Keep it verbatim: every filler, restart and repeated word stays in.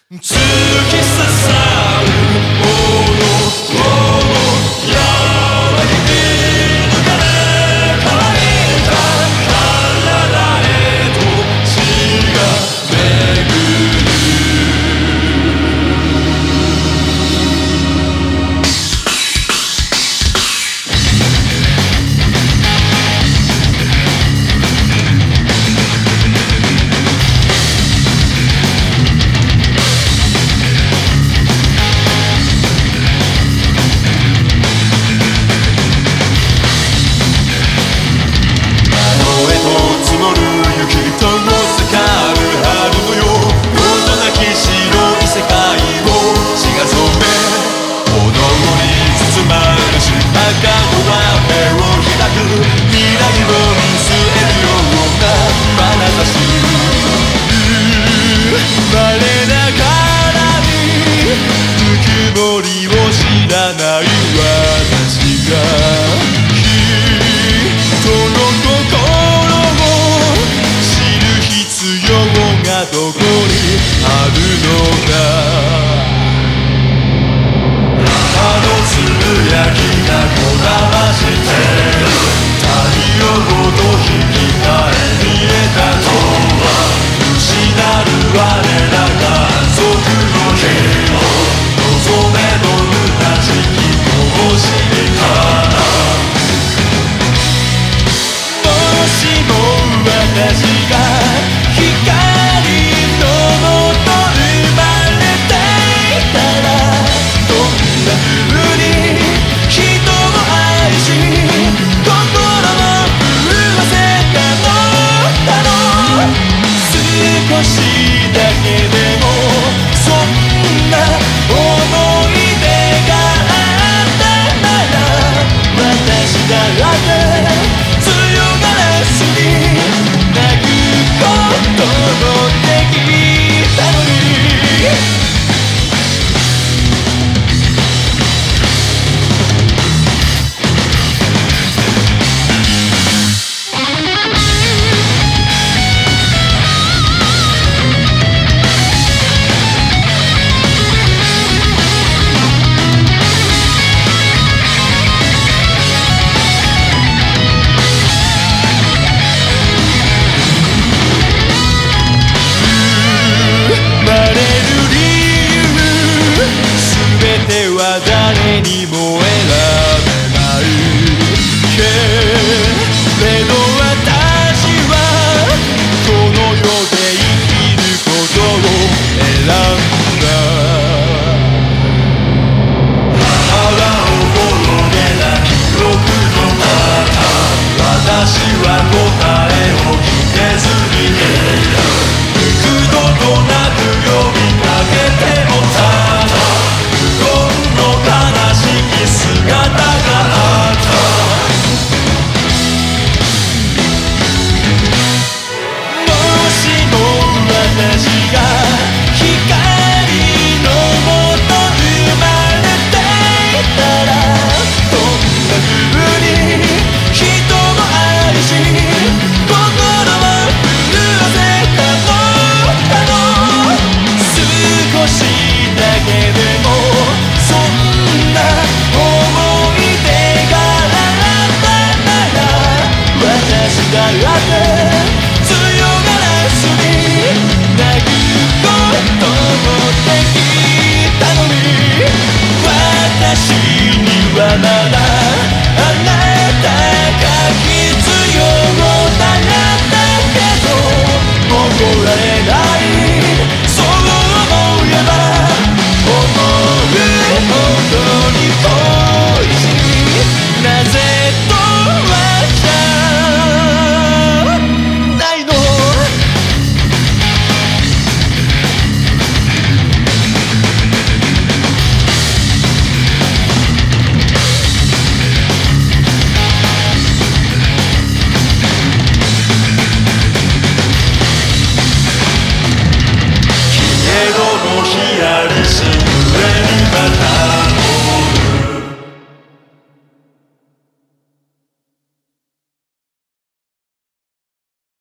突き刺さるものをやわり抜かれ乾いた体へと血が巡る知らない私が人の心を知る必要がどこにあるのかあのつぶやきがこだまして太陽ごと引き換え見えたのは失う我らが族の日望めのもしも私が光のもと生まれていたらどんな風に人を愛し心を震わせたのだろう少しだけでもそんな思い出がだって強がらずに泣くこともできたのに誰にも選べないけれど私はこの世で生きることを選んだ腹を転げな記憶の中私は答えを聞けずにいた幾度となく呼びかけてもただ姿があったもしも私が光のもと生まれていたらどんな風に人を愛し心を震わせたのだろう少しだけでもそんな私だって強がらずに泣くこともできたのに私にはまだあなたが必要なんだけど怒られない